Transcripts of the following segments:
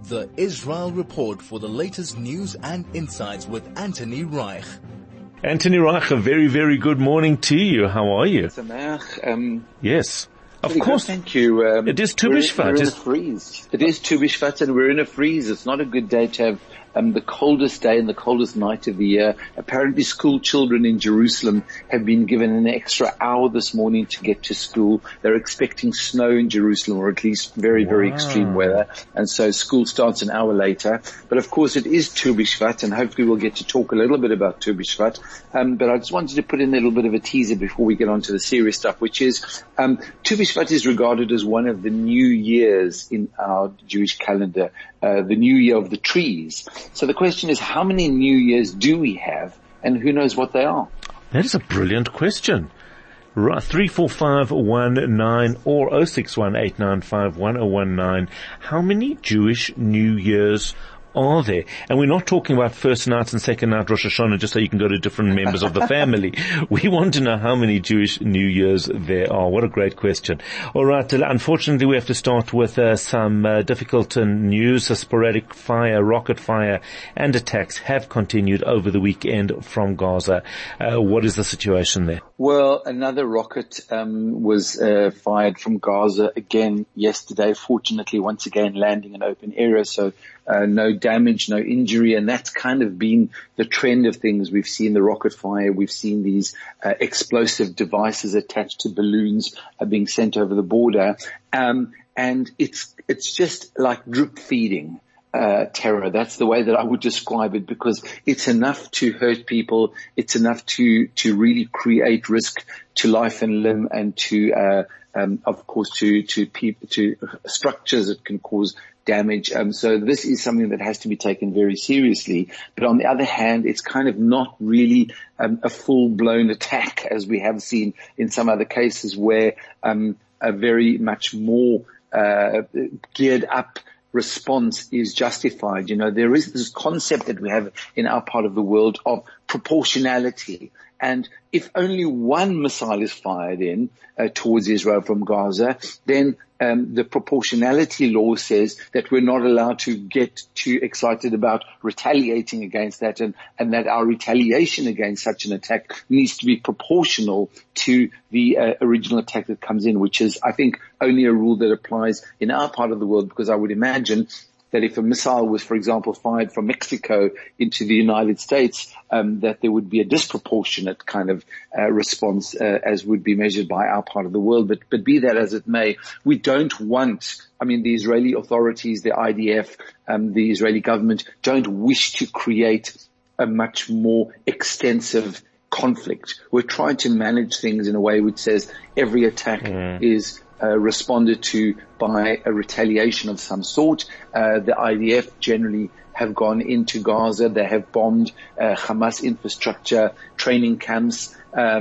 The Israel Report for the latest news and insights with Anthony Reich. Anthony Reich, a very, very good morning to you. How are you? Yes. Of course. Thank you. It is Tu B'Shvat. We're in a freeze. It is Tu B'Shvat and we're in a freeze. It's not a good day to have the coldest day and the coldest night of the year. Apparently school children in Jerusalem have been given an extra hour this morning to get to school. They're expecting snow in Jerusalem, or at least very, very extreme weather. And so school starts an hour later. But of course it is Tu B'Shvat, and hopefully we'll get to talk a little bit about Tu B'Shvat. But I just wanted to put in a little bit of a teaser before we get on to the serious stuff, which is Tu B'Shvat is regarded as one of the new years in our Jewish calendar, the new year of the trees. So the question is, how many New Years do we have, and who knows what they are? That is a brilliant question. 34519 or 06189511019. How many Jewish New Years are there? And we're not talking about first night and second night Rosh Hashanah just so you can go to different members of the family. We want to know how many Jewish New Years there are. What a great question. All right, unfortunately we have to start with some difficult news. A sporadic fire, rocket fire and attacks have continued over the weekend from Gaza. What is the situation there? Well, another rocket was fired from Gaza again yesterday, fortunately once again landing in open area, so no damage, no injury, and that's kind of been the trend of things. We've seen the rocket fire, we've seen these explosive devices attached to balloons being sent over the border, and it's just like drip feeding. Terror. That's the way that I would describe it, because it's enough to hurt people. It's enough to really create risk to life and limb, and to, of course, to people, to structures that can cause damage. So this is something that has to be taken very seriously. But on the other hand, it's kind of not really a full-blown attack, as we have seen in some other cases where a very much more geared up response is justified. You know, there is this concept that we have in our part of the world of proportionality. And if only one missile is fired in towards Israel from Gaza, then the proportionality law says that we're not allowed to get too excited about retaliating against that, and that our retaliation against such an attack needs to be proportional to the original attack that comes in, which is, I think, only a rule that applies in our part of the world, because I would imagine that if a missile was, for example, fired from Mexico into the United States, that there would be a disproportionate kind of response, as would be measured by our part of the world. But be that as it may, we don't want, the Israeli authorities, the IDF, the Israeli government don't wish to create a much more extensive conflict. We're trying to manage things in a way which says every attack is responded to by a retaliation of some sort. The IDF generally have gone into Gaza. They have bombed Hamas infrastructure, training camps,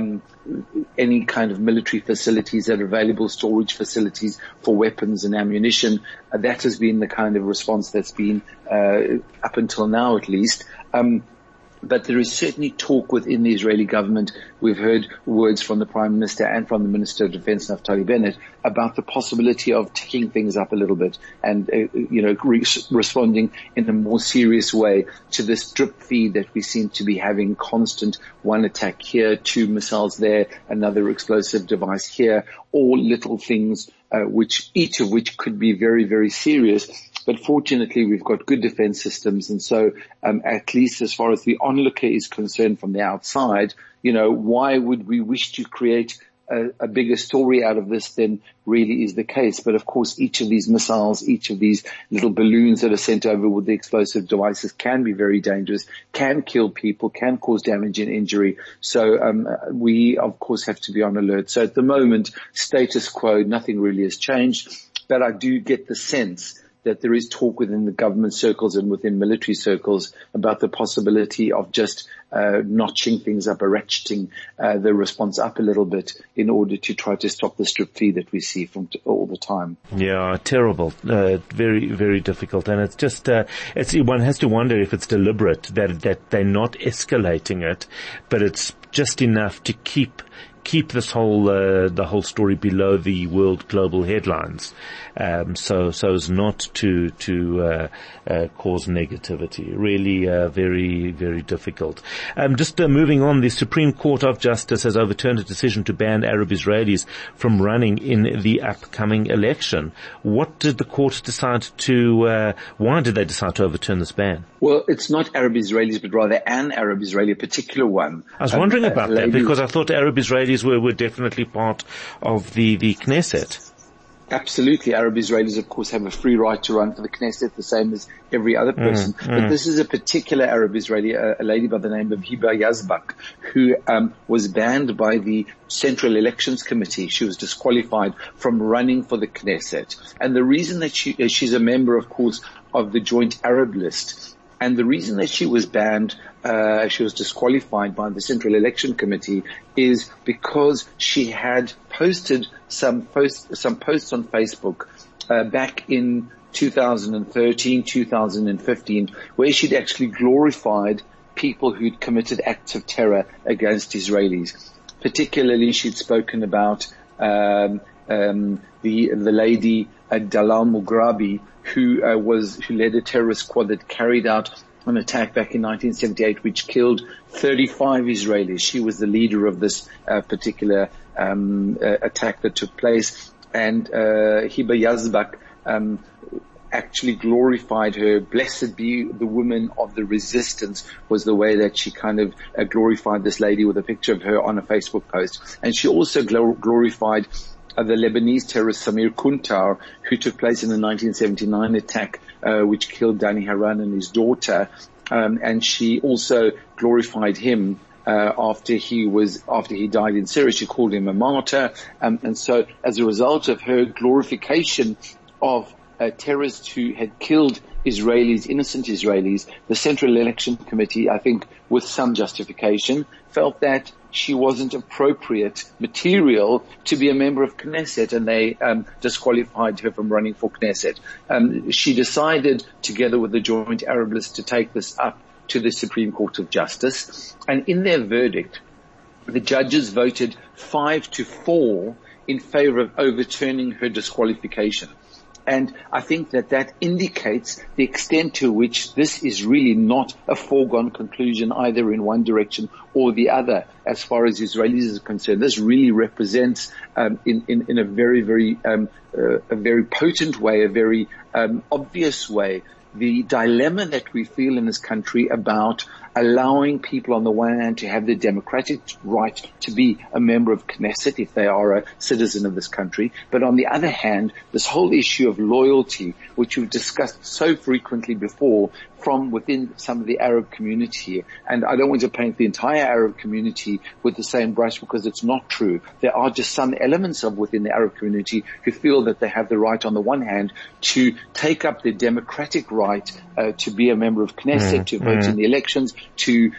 any kind of military facilities that are available, storage facilities for weapons and ammunition. That has been the kind of response that's been up until now, at least. But there is certainly talk within the Israeli government. We've heard words from the Prime Minister and from the Minister of Defense, Naftali Bennett, about the possibility of taking things up a little bit and, responding in a more serious way to this drip feed that we seem to be having constant. One attack here, two missiles there, another explosive device here, all little things, each of which could be very, very serious. But fortunately, we've got good defense systems. And so, at least as far as the onlooker is concerned from the outside, why would we wish to create a bigger story out of this than really is the case? But of course, each of these missiles, each of these little balloons that are sent over with the explosive devices can be very dangerous, can kill people, can cause damage and injury. So, we of course have to be on alert. So at the moment, status quo, nothing really has changed. But I do get the sense that there is talk within the government circles and within military circles about the possibility of just notching things up, or ratcheting the response up a little bit in order to try to stop the strip feed that we see from all the time. Yeah, terrible. Very, very difficult. And it's just, one has to wonder if it's deliberate, that they're not escalating it, but it's just enough to keep keep this whole the whole story below the world global headlines, so as not to cause negativity. Really, very, very difficult. Just moving on, the Supreme Court of Justice has overturned a decision to ban Arab Israelis from running in the upcoming election. What did the court decide to? Why did they decide to overturn this ban? Well, it's not Arab Israelis, but rather an Arab Israeli, a particular one. I was wondering about that, because I thought Arab Israelis were definitely part of the Knesset. Absolutely. Arab Israelis, of course, have a free right to run for the Knesset, the same as every other person. But this is a particular Arab Israeli, a lady by the name of Hiba Yazbak, who was banned by the Central Elections Committee. She was disqualified from running for the Knesset. And the reason that she's a member, of course, of the Joint Arab List, and the reason that she was banned, she was disqualified by the Central Election Committee, is because she had posted some posts on Facebook back in 2013, 2015, where she'd actually glorified people who'd committed acts of terror against Israelis. Particularly, she'd spoken about the lady Dalal Mughrabi, who led a terrorist squad that carried out an attack back in 1978, which killed 35 Israelis. She was the leader of this particular attack that took place, and Hiba Yazbak actually glorified her. Blessed be the woman of the resistance was the way that she kind of glorified this lady, with a picture of her on a Facebook post. And she also glorified the Lebanese terrorist Samir Kuntar, who took place in the 1979 attack, which killed Danny Haran and his daughter. And she also glorified him after he died in Syria. She called him a martyr. And so as a result of her glorification of terrorists who had killed Israelis, innocent Israelis, the Central Election Committee, I think with some justification, felt that she wasn't appropriate material to be a member of Knesset, and they disqualified her from running for Knesset. She decided, together with the Joint Arab List, to take this up to the Supreme Court of Justice. And in their verdict, the judges voted 5-4 in favor of overturning her disqualification. And I think that indicates the extent to which this is really not a foregone conclusion, either in one direction or the other, as far as Israelis are concerned. This really represents, in a very, very, a very potent way, a very obvious way, the dilemma that we feel in this country about allowing people on the one hand to have the democratic right to be a member of Knesset if they are a citizen of this country, but on the other hand, this whole issue of loyalty, which we've discussed so frequently before from within some of the Arab community. And I don't want to paint the entire Arab community with the same brush, because it's not true. There are just some elements of within the Arab community who feel that they have the right on the one hand to take up the democratic right to be a member of Knesset, to vote in the elections, to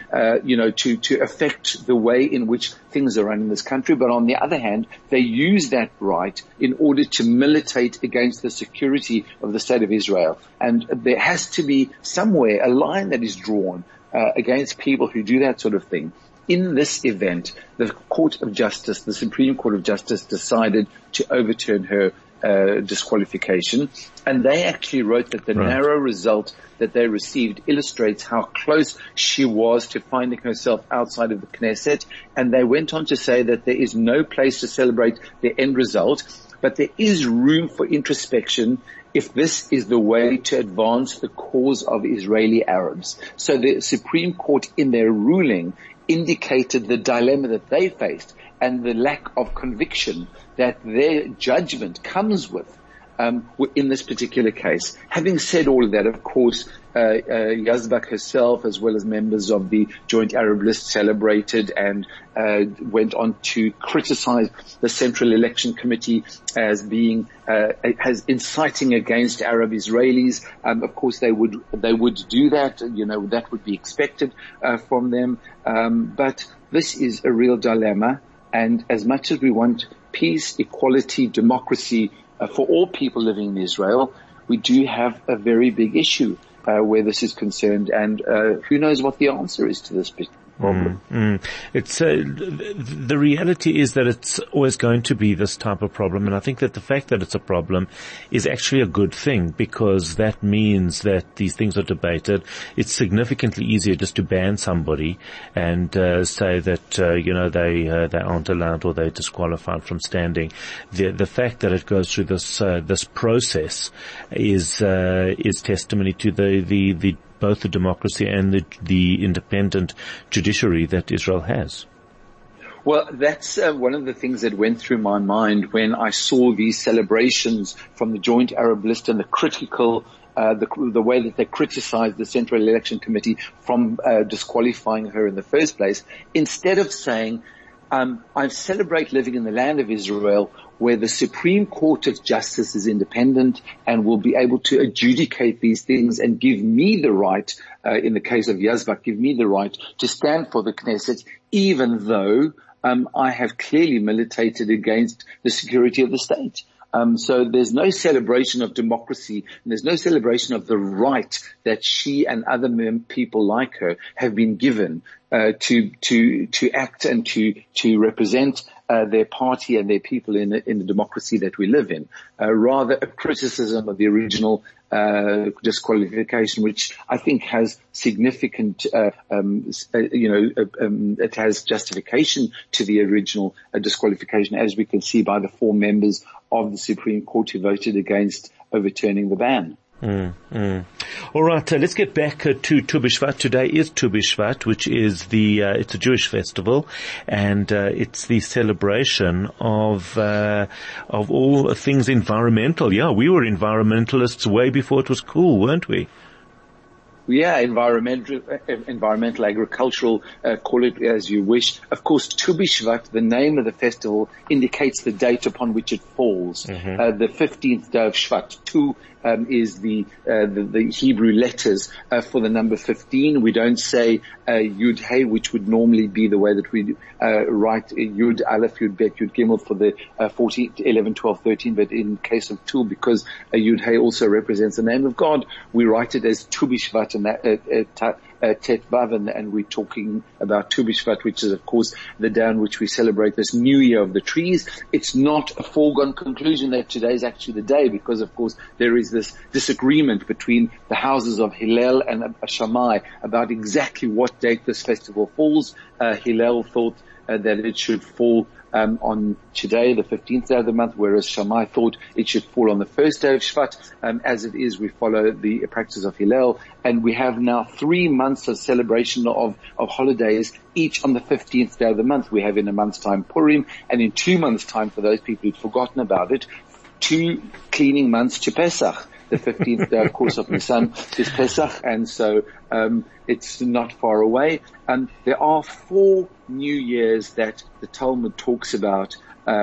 affect the way in which things are run in this country. But on the other hand, they use that right in order to militate against the security of the State of Israel. And there has to be somewhere a line that is drawn against people who do that sort of thing. In this event, the Court of Justice, the Supreme Court of Justice, decided to overturn her disqualification, and they actually wrote that the narrow result that they received illustrates how close she was to finding herself outside of the Knesset. And they went on to say that there is no place to celebrate the end result, but there is room for introspection if this is the way to advance the cause of Israeli Arabs. So the Supreme Court, in their ruling, indicated the dilemma that they faced and the lack of conviction that their judgment comes with in this particular case. Having said all of that, of course, Yazbak herself, as well as members of the Joint Arab List, celebrated and went on to criticize the Central Election Committee as being as inciting against Arab Israelis. Of course, they would do that. That would be expected from them. But this is a real dilemma. And as much as we want peace, equality, democracy for all people living in Israel, we do have a very big issue where this is concerned. And who knows what the answer is to this problem. It's the reality is that it's always going to be this type of problem, and I think that the fact that it's a problem is actually a good thing, because that means that these things are debated. It's significantly easier just to ban somebody and say that they aren't allowed or they're disqualified from standing. The fact that it goes through this process is testimony to the both the democracy and the independent judiciary that Israel has. Well, that's one of the things that went through my mind when I saw these celebrations from the Joint Arab List and the critical, the way that they criticized the Central Election Committee from disqualifying her in the first place. Instead of saying, I celebrate living in the land of Israel, where the Supreme Court of Justice is independent and will be able to adjudicate these things and give me the right, in the case of Yazbak, give me the right to stand for the Knesset, even though I have clearly militated against the security of the state. So there's no celebration of democracy, and there's no celebration of the right that she and other people like her have been given to act and to represent their party and their people in the democracy that we live in. Rather a criticism of the original disqualification, which I think has significant, it has justification to the original disqualification, as we can see by the 4 members of the Supreme Court who voted against overturning the ban. All right, let's get back to Tu B'Shvat. Today is Tu B'Shvat, which is it's a Jewish festival, and it's the celebration of all things environmental. Yeah, we were environmentalists way before it was cool, weren't we? Yeah, environmental, agricultural, call it as you wish. Of course, Tu B'Shvat, the name of the festival, indicates the date upon which it falls. The 15th day of Shvat. Tu is the Hebrew letters for the number 15. We don't say Yud Hey, which would normally be the way that we write Yud Aleph, Yud Bet, Yud Gimel for the 14, 11, 12, 13. But in case of Tu, because Yud Hey also represents the name of God, we write it as Tu B'Shvat, and that Tet Vav, and we're talking about Tu B'Shvat, which is of course the day on which we celebrate this new year of the trees. It's not a foregone conclusion that today is actually the day, because of course there is this disagreement between the houses of Hillel and Shammai about exactly what date this festival falls. Hillel thought that it should fall on today, the 15th day of the month, whereas Shammai thought it should fall on the first day of Shvat. As it is, we follow the practice of Hillel, and we have now 3 months of celebration of holidays, each on the 15th day of the month. We have in a month's time Purim, and in 2 months' time, for those people who've forgotten about it, 2 cleaning months to Pesach. The 15th day, of course, of Nisan is Pesach, and so it's not far away. There are 4 New Years that the Talmud talks about,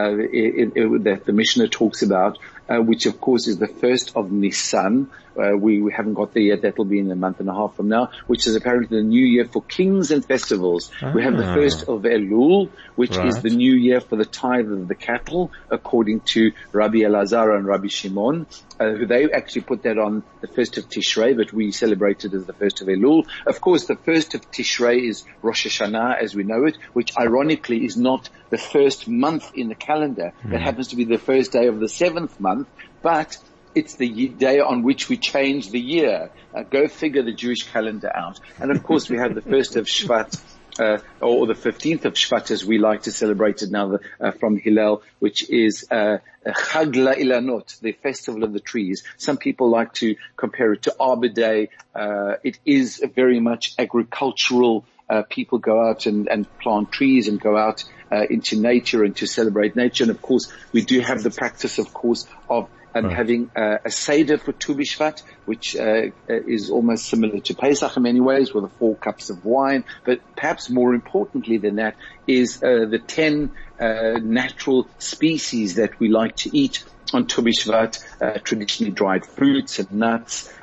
that the Mishnah talks about, which of course is the 1st of Nisan. We haven't got there yet. That'll be in a month and a half from now, which is apparently the new year for kings and festivals. We have the 1st of Elul, which is the new year for the tithe of the cattle, according to Rabbi Elazar and Rabbi Shimon, who they actually put that on the 1st of Tishrei, but we celebrate it as the 1st of Elul. Of course, the 1st of Tishrei is Rosh Hashanah as we know it, which ironically is not the first month in the calendar. It happens to be the first day of the 7th month, but it's the day on which we change the year. Go figure the Jewish calendar out. And of course we have the 1st of Shvat, or the 15th of Shvat, as we like to celebrate it now, from Hillel, which is Chag LaIlanot, the festival of the trees. Some people like to compare it to Arbor Day. It is very much agricultural. People go out and plant trees and go out into nature and to celebrate nature. And of course, we do have the practice, of course, of having a Seder for Tu B'Shvat, which is almost similar to Pesach in many ways, with the 4 cups of wine. But perhaps more importantly than that is the 10 natural species that we like to eat on Tu B'Shvat, traditionally dried fruits and nuts,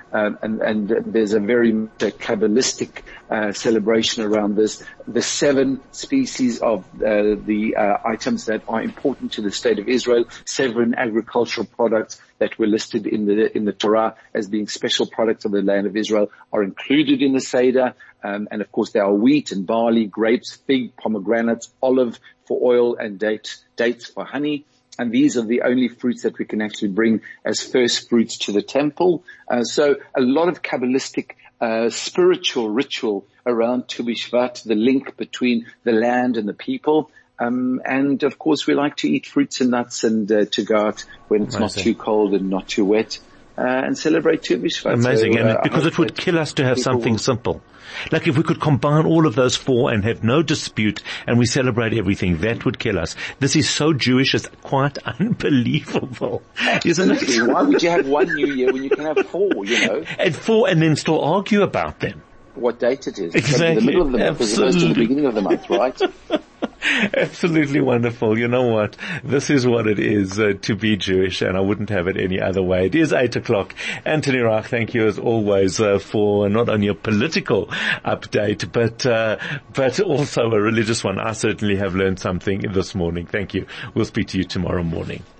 and there's a very Kabbalistic celebration around this. The 7 species of the items that are important to the state of Israel, 7 agricultural products that were listed in the Torah as being special products of the land of Israel are included in the Seder. And of course there are wheat and barley, grapes, fig, pomegranates, olive for oil, and dates for honey. And these are the only fruits that we can actually bring as first fruits to the temple. So a lot of Kabbalistic spiritual ritual around Tu B'Shvat, the link between the land and the people. And of course we like to eat fruits and nuts and to go out when it's not too cold and not too wet. And celebrate Tu B'Shvat. Amazing, so, and because it would kill us to have something simple. Like if we could combine all of those 4 and have no dispute and we celebrate everything, that would kill us. This is so Jewish, it's quite unbelievable. Isn't it? Why would you have one New Year when you can have 4, And 4 and then still argue about them. What date it is. Exactly. The middle of the month as opposed to the beginning of the month, right? Absolutely wonderful. You know what? This is what it is to be Jewish, and I wouldn't have it any other way. It is 8:00. Anthony Reich, thank you as always for not only a political update, but also a religious one. I certainly have learned something this morning. Thank you. We'll speak to you tomorrow morning.